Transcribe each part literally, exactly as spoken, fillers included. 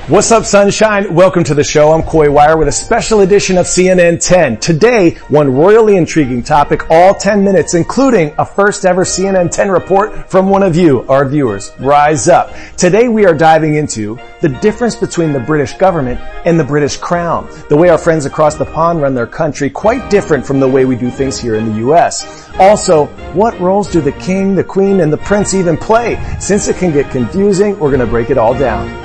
What's up, sunshine? Welcome to the show. I'm Coy Wire with a special edition of C N N ten. Today, one royally intriguing topic, all ten minutes, including a first ever C N N ten report from one of you, our viewers. Rise up. Today we are diving into the difference between the British government and the British Crown. The way our friends across the pond run their country, quite different from the way we do things here in the U S. Also, what roles do the King, the Queen, and the Prince even play? Since it can get confusing, we're going to break it all down.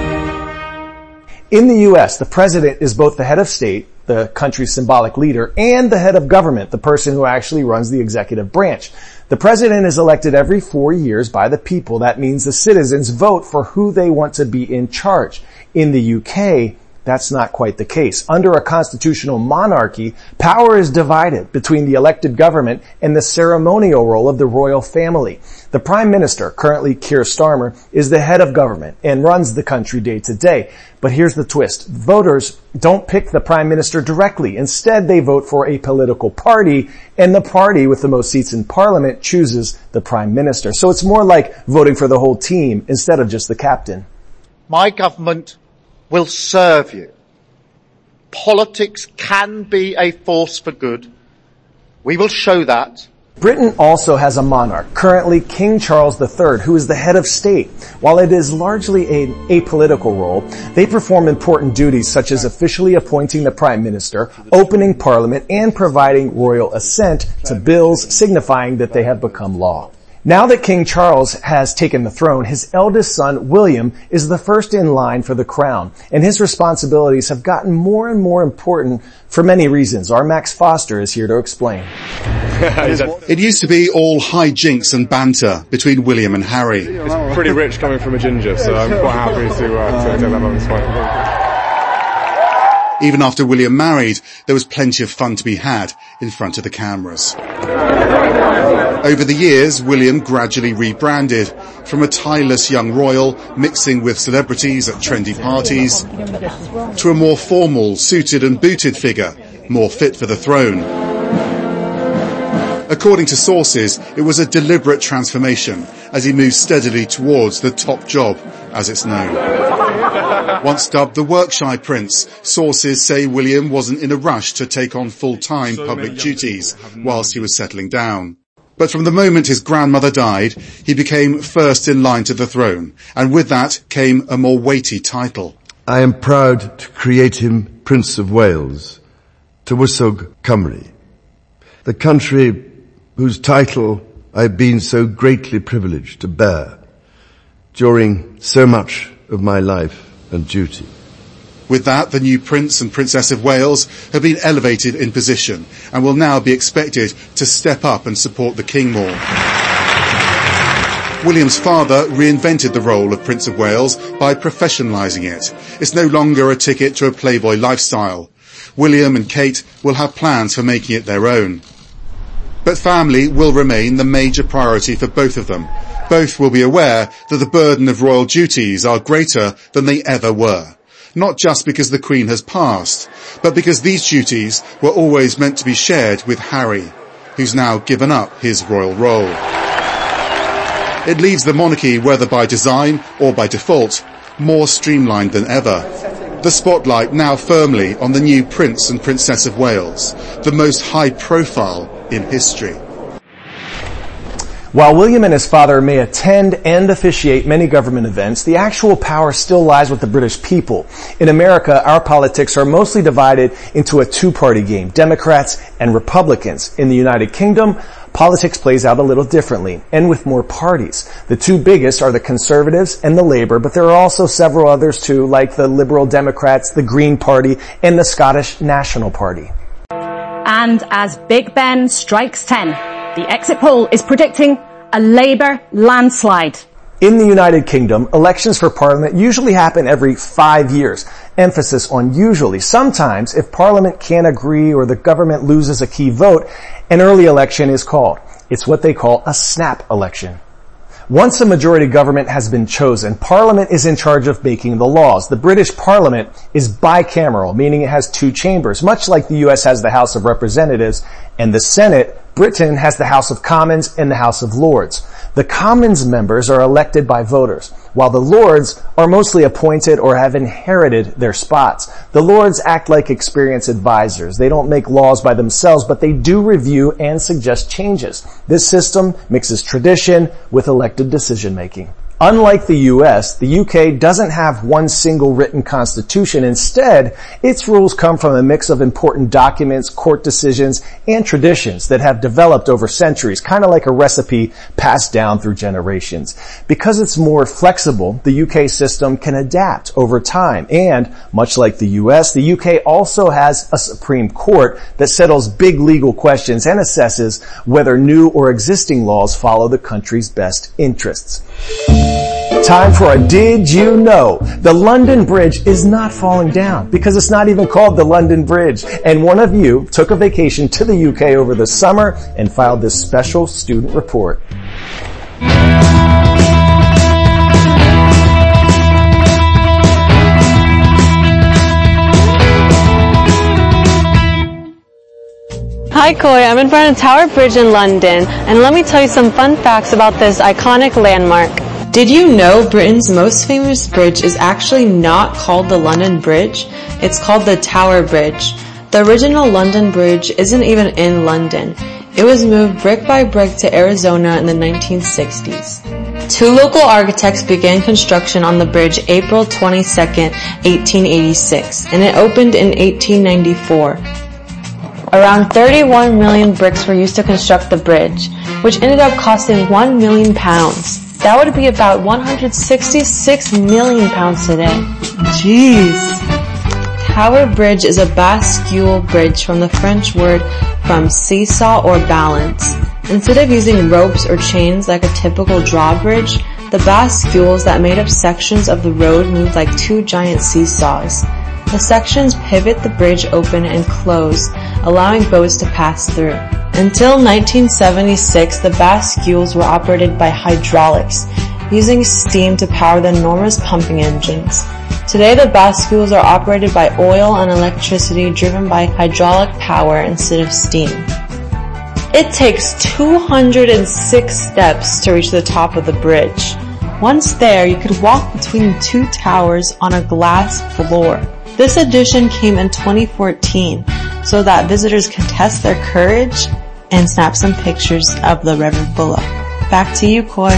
In the U S, the president is both the head of state, the country's symbolic leader, and the head of government, the person who actually runs the executive branch. The president is elected every four years by the people. That means the citizens vote for who they want to be in charge. In the U K, that's not quite the case. Under a constitutional monarchy, power is divided between the elected government and the ceremonial role of the royal family. The Prime Minister, currently Keir Starmer, is the head of government and runs the country day to day. But here's the twist. Voters don't pick the Prime Minister directly. Instead, they vote for a political party, and the party with the most seats in Parliament chooses the Prime Minister. So it's more like voting for the whole team instead of just the captain. My government will serve you. Politics can be a force for good. We will show that. Britain also has a monarch, currently King Charles the Third, who is the head of state. While it is largely an apolitical role, they perform important duties such as officially appointing the Prime Minister, opening Parliament, and providing royal assent to bills signifying that they have become law. Now that King Charles has taken the throne, his eldest son, William, is the first in line for the crown, and his responsibilities have gotten more and more important for many reasons. Our Max Foster is here to explain. It used to be all high jinks and banter between William and Harry. It's pretty rich coming from a ginger, so I'm quite happy to, uh, to take that on this one. Even after William married, there was plenty of fun to be had in front of the cameras. Over the years, William gradually rebranded from a tireless young royal mixing with celebrities at trendy parties to a more formal, suited and booted figure, more fit for the throne. According to sources, it was a deliberate transformation as he moved steadily towards the top job, as it's known. Once dubbed the work-shy prince, sources say William wasn't in a rush to take on full-time public duties whilst he was settling down. But from the moment his grandmother died, he became first in line to the throne, and with that came a more weighty title. I am proud to create him Prince of Wales, Tywysog Cymru, the country whose title I've been so greatly privileged to bear during so much of my life and duty. With that, the new Prince and Princess of Wales have been elevated in position and will now be expected to step up and support the King more. William's father reinvented the role of Prince of Wales by professionalising it. It's no longer a ticket to a playboy lifestyle. William and Kate will have plans for making it their own. But family will remain the major priority for both of them. Both will be aware that the burden of royal duties are greater than they ever were. Not just because the Queen has passed, but because these duties were always meant to be shared with Harry, who's now given up his royal role. It leaves the monarchy, whether by design or by default, more streamlined than ever. The spotlight now firmly on the new Prince and Princess of Wales, the most high profile in history. While William and his father may attend and officiate many government events, the actual power still lies with the British people. In America, our politics are mostly divided into a two-party game, Democrats and Republicans. In the United Kingdom, politics plays out a little differently, and with more parties. The two biggest are the Conservatives and the Labour, but there are also several others too, like the Liberal Democrats, the Green Party, and the Scottish National Party. And as Big Ben strikes ten, the exit poll is predicting a Labour landslide. In the United Kingdom, elections for Parliament usually happen every five years. Emphasis on usually. Sometimes, if Parliament can't agree or the government loses a key vote, an early election is called. It's what they call a snap election. Once a majority government has been chosen, Parliament is in charge of making the laws. The British Parliament is bicameral, meaning it has two chambers, much like the U S has the House of Representatives and the Senate, Britain has the House of Commons and the House of Lords. The Commons members are elected by voters, while the Lords are mostly appointed or have inherited their spots. The Lords act like experienced advisors. They don't make laws by themselves, but they do review and suggest changes. This system mixes tradition with elected decision-making. Unlike the U S, the U K doesn't have one single written constitution. Instead, its rules come from a mix of important documents, court decisions, and traditions that have developed over centuries, kind of like a recipe passed down through generations. Because it's more flexible, the U K system can adapt over time. And, much like the U S, the U K also has a Supreme Court that settles big legal questions and assesses whether new or existing laws follow the country's best interests. Time for a Did You Know? The London Bridge is not falling down because it's not even called the London Bridge. And one of you took a vacation to the U K over the summer and filed this special student report. Hi Coy, I'm in front of Tower Bridge in London, and let me tell you some fun facts about this iconic landmark. Did you know Britain's most famous bridge is actually not called the London Bridge? It's called the Tower Bridge. The original London Bridge isn't even in London. It was moved brick by brick to Arizona in the nineteen sixties. Two local architects began construction on the bridge April twenty-second, eighteen eighty-six, and it opened in eighteen ninety-four. Around thirty-one million bricks were used to construct the bridge, which ended up costing one million pounds. That would be about one hundred sixty-six million pounds today. Jeez. Tower Bridge is a bascule bridge from the French word from seesaw or balance. Instead of using ropes or chains like a typical drawbridge, the bascules that made up sections of the road moved like two giant seesaws. The sections pivot the bridge open and close, allowing boats to pass through. Until nineteen seventy-six, the bascules were operated by hydraulics, using steam to power the enormous pumping engines. Today, the bascules are operated by oil and electricity driven by hydraulic power instead of steam. It takes two hundred six steps to reach the top of the bridge. Once there, you could walk between two towers on a glass floor. This addition came in twenty fourteen so that visitors could test their courage and snap some pictures of the river below. Back to you, Coy.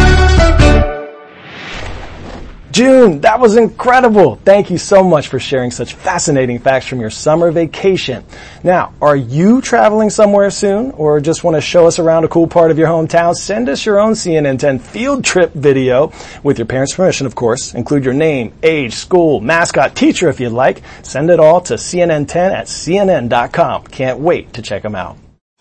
June, that was incredible. Thank you so much for sharing such fascinating facts from your summer vacation. Now, are you traveling somewhere soon or just want to show us around a cool part of your hometown? Send us your own C N N ten field trip video with your parents' permission, of course. Include your name, age, school, mascot, teacher if you'd like. Send it all to C N N ten at C N N dot com. Can't wait to check them out.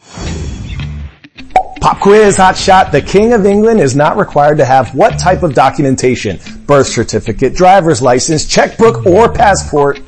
Pop quiz, hot shot. The King of England is not required to have what type of documentation? Birth certificate, driver's license, checkbook, or passport?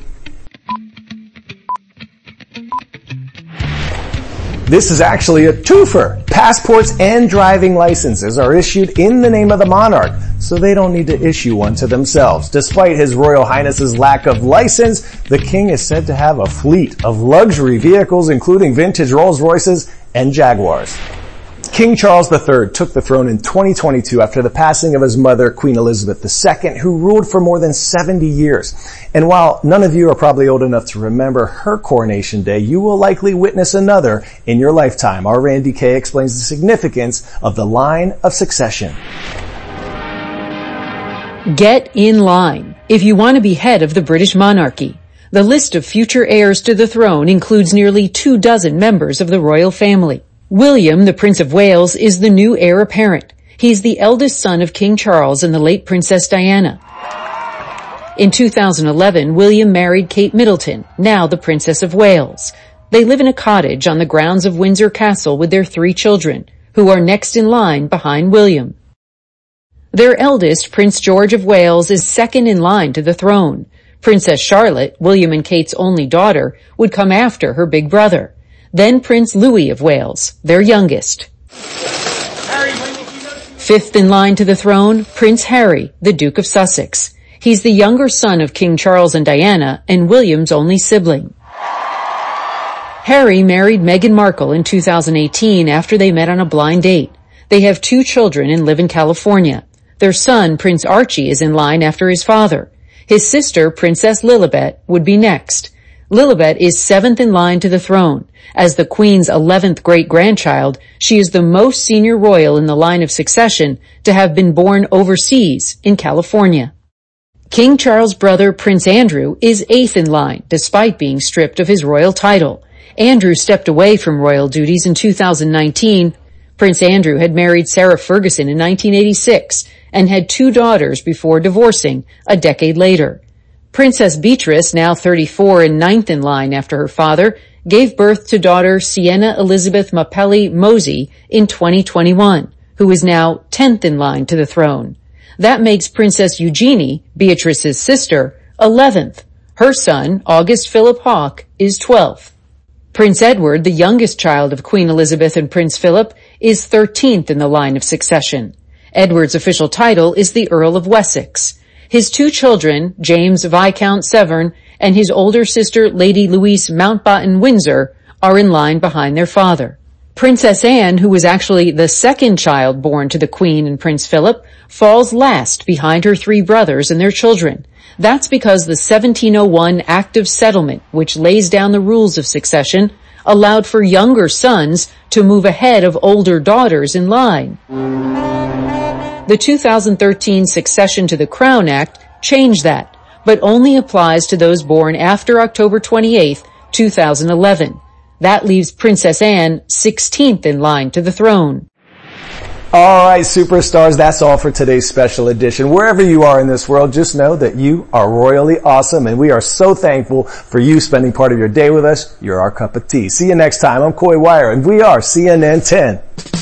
This is actually a twofer. Passports and driving licenses are issued in the name of the monarch, so they don't need to issue one to themselves. Despite His Royal Highness's lack of license, the king is said to have a fleet of luxury vehicles, including vintage Rolls Royces and Jaguars. King Charles the Third took the throne in twenty twenty-two after the passing of his mother, Queen Elizabeth the Second, who ruled for more than seventy years. And while none of you are probably old enough to remember her coronation day, you will likely witness another in your lifetime. Our Randy Kay explains the significance of the line of succession. Get in line if you want to be head of the British monarchy. The list of future heirs to the throne includes nearly two dozen members of the royal family. William, the Prince of Wales, is the new heir apparent. He's the eldest son of King Charles and the late Princess Diana. In two thousand eleven, William married Kate Middleton, now the Princess of Wales. They live in a cottage on the grounds of Windsor Castle with their three children, who are next in line behind William. Their eldest, Prince George of Wales, is second in line to the throne. Princess Charlotte, William and Kate's only daughter, would come after her big brother. Then Prince Louis of Wales, their youngest. Fifth in line to the throne, Prince Harry, the Duke of Sussex. He's the younger son of King Charles and Diana and William's only sibling. Harry married Meghan Markle in two thousand eighteen after they met on a blind date. They have two children and live in California. Their son, Prince Archie, is in line after his father. His sister, Princess Lilibet, would be next. Lilibet is seventh in line to the throne. As the Queen's eleventh great-grandchild, she is the most senior royal in the line of succession to have been born overseas in California. King Charles' brother, Prince Andrew, is eighth in line, despite being stripped of his royal title. Andrew stepped away from royal duties in two thousand nineteen. Prince Andrew had married Sarah Ferguson in nineteen eighty-six and had two daughters before divorcing a decade later. Princess Beatrice, now thirty-four and ninth in line after her father, gave birth to daughter Sienna Elizabeth Mapelli Mosey in twenty twenty-one, who is now tenth in line to the throne. That makes Princess Eugenie, Beatrice's sister, eleventh. Her son, August Philip Hawke, is twelfth. Prince Edward, the youngest child of Queen Elizabeth and Prince Philip, is thirteenth in the line of succession. Edward's official title is the Earl of Wessex. His two children, James Viscount Severn and his older sister Lady Louise Mountbatten Windsor, are in line behind their father. Princess Anne, who was actually the second child born to the Queen and Prince Philip, falls last behind her three brothers and their children. That's because the seventeen oh one Act of Settlement, which lays down the rules of succession, allowed for younger sons to move ahead of older daughters in line. The two thousand thirteen Succession to the Crown Act changed that, but only applies to those born after October twenty-eighth, two thousand eleven. That leaves Princess Anne sixteenth in line to the throne. All right, superstars, that's all for today's special edition. Wherever you are in this world, just know that you are royally awesome, and we are so thankful for you spending part of your day with us. You're our cup of tea. See you next time. I'm Coy Wire, and we are C N N ten.